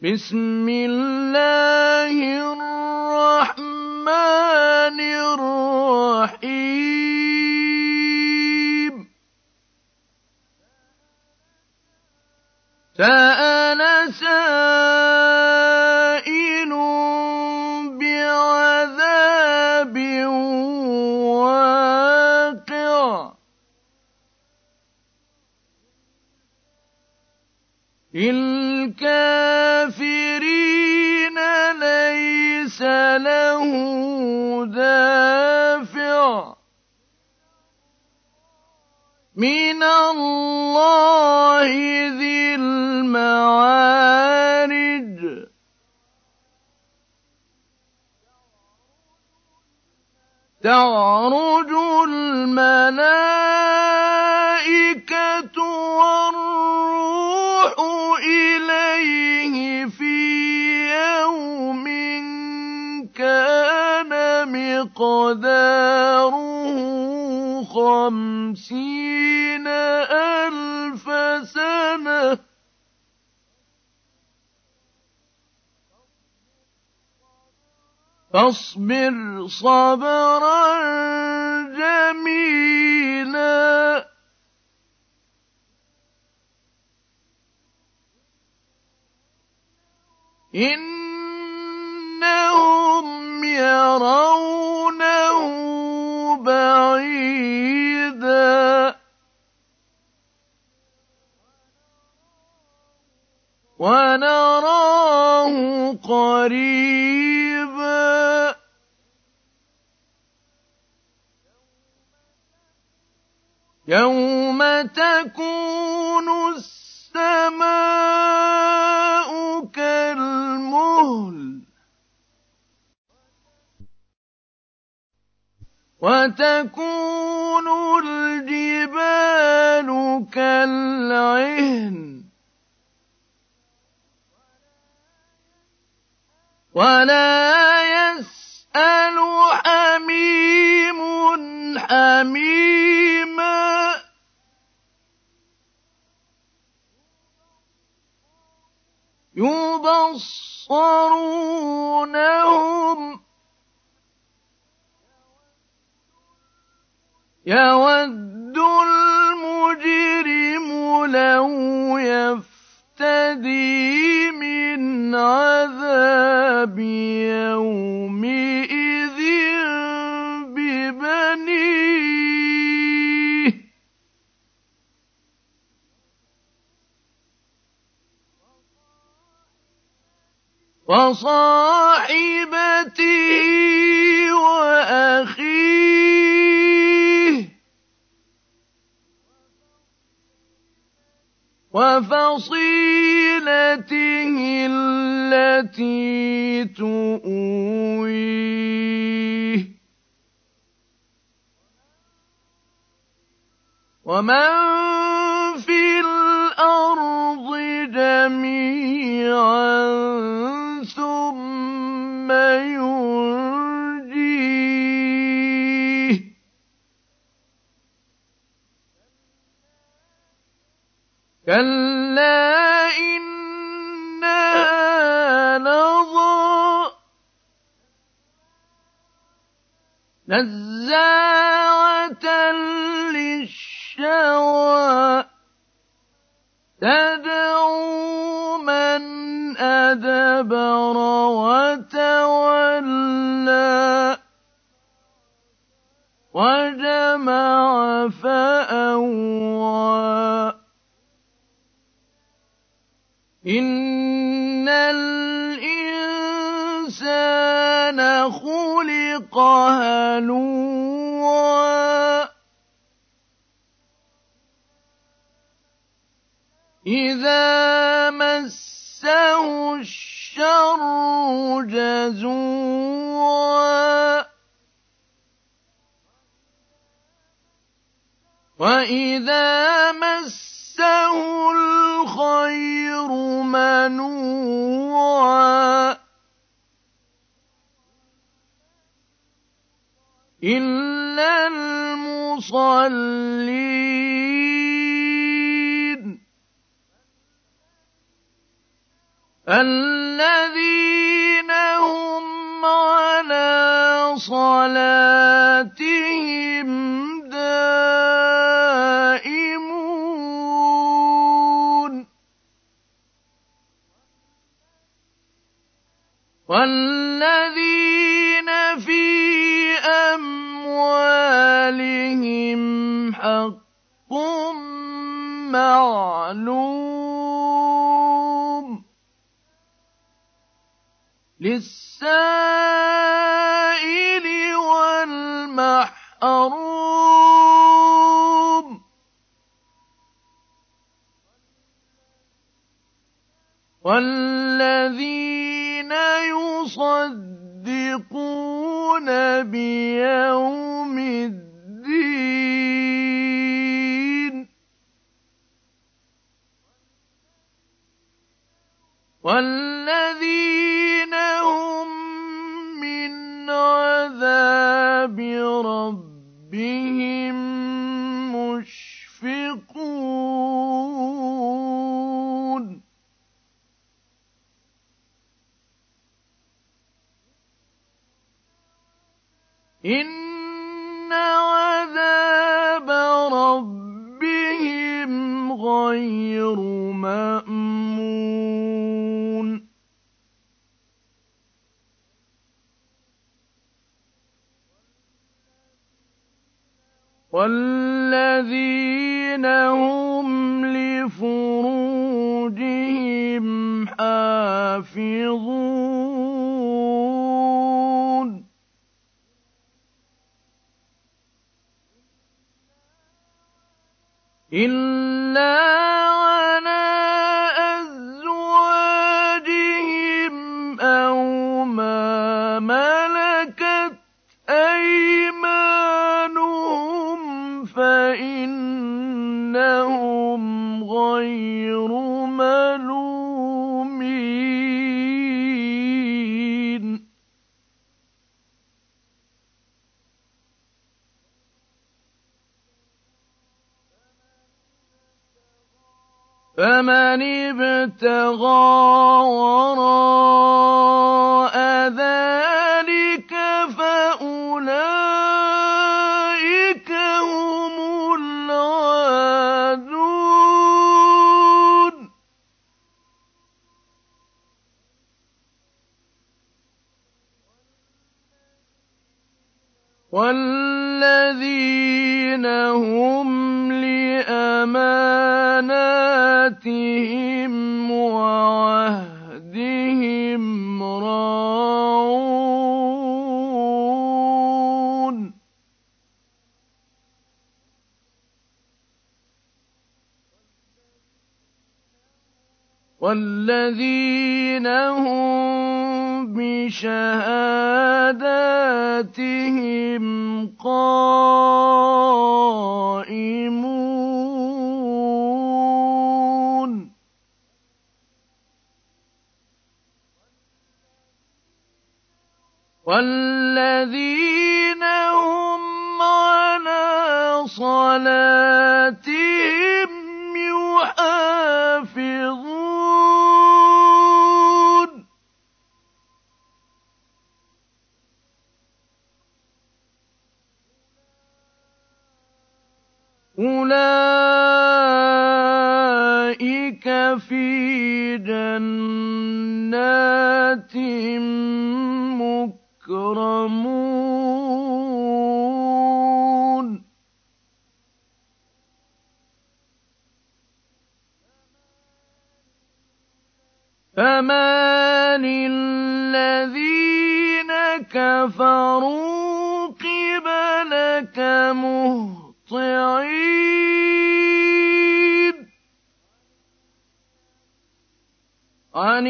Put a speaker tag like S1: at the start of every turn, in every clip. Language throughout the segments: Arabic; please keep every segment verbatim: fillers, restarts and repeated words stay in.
S1: بسم الله الرحمن الرحيم سأل سائل بعذاب واقع للكافرين ليس له دافع من الله ذي المعارج تعرج الملائكة والروح إليه في يوم كان مقداره خمسين ألف سنة فاصبر صبرا جميلا إنهم يرونه بعيدا ونراه قريبا يوم تكون السماء كالمهل وتكون الجبال كالعهن ولا يسأل حميم حميما يبصرونهم يود المجرم لو يفتدي من عذاب يومئذ ببنيه وصاحبته وأخيه وفصيلته التي تؤويه ومن في الأرض جميعا ثم ينجيه كلا إنها لظى نزاعة للشوى تدعو من أدبر وتولى وجمع فأوعى إن الإنسان خلق هلوعا إذا مسه الشر جزوعا وإذا مسه الخير منوعا إلا المصلين الذين هم على صلاتهم دائمون والذين في أموالهم حق معلوم للسائل والمحروم والذين يصدقون بيوم الدين والذين هم من عذاب ربهم مشفقون إن عذاب ربهم غير مأمون والذين هم لفروجهم حافظون إلا على أزواجهم أو ما ملكت أيمانهم فإنهم غير ملومين فمن ابتغى وراء ذلك فأولئك هم العادون والذين هم لأماناتهم وعهدهم راعون والذين هم بشهاداتهم قائمون والذين هم على صلاتهم يحافظون أولئك في جنات مكرمون فما للذين كفروا قبلك مهطعين عن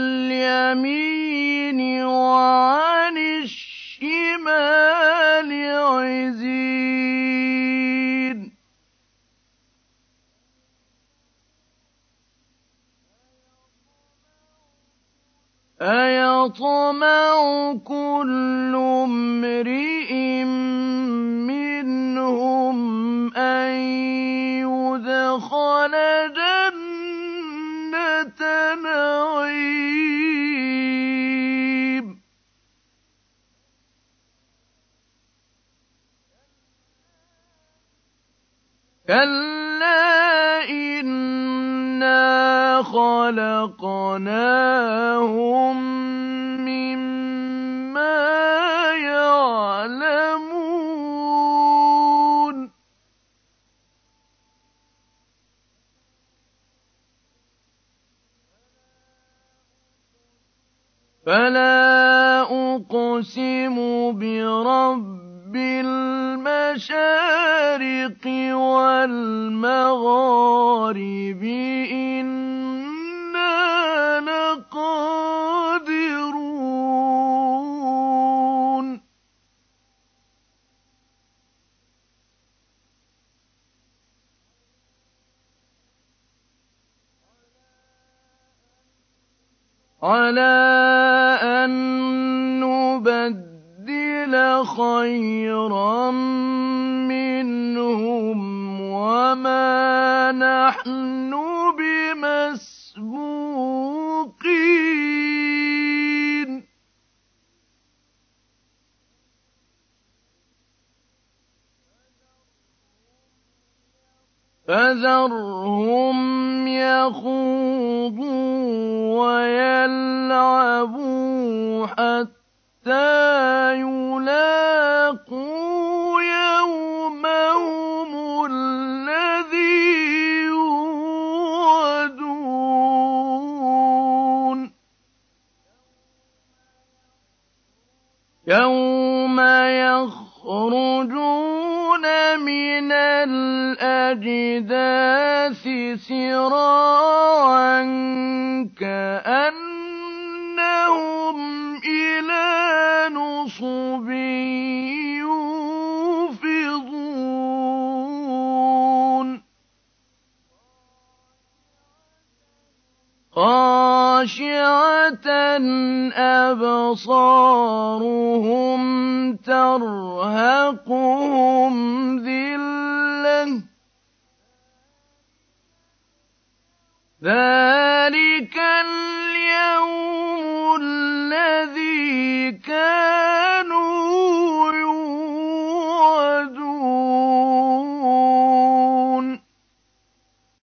S1: اليمين وعن الشمال عزين أيطمع كل امرئ منهم أن يدخل جنة نعيم الغيب كلا إنا خلقناهم مما يعلمون فلا أقسم برب المشارق والمغارب إنا لقادرون على أن نبدل خيرا منهم وما نحن بمسبوقين فذرهم يخوضوا ويلعبوا حتى يلاقوا يومهم الذي يوعدون يوم يخرجون من الأجداث سراعا كأنهم إلى نصب يوفضون خاشعة أبصارهم ترهقهم ذلة ذلك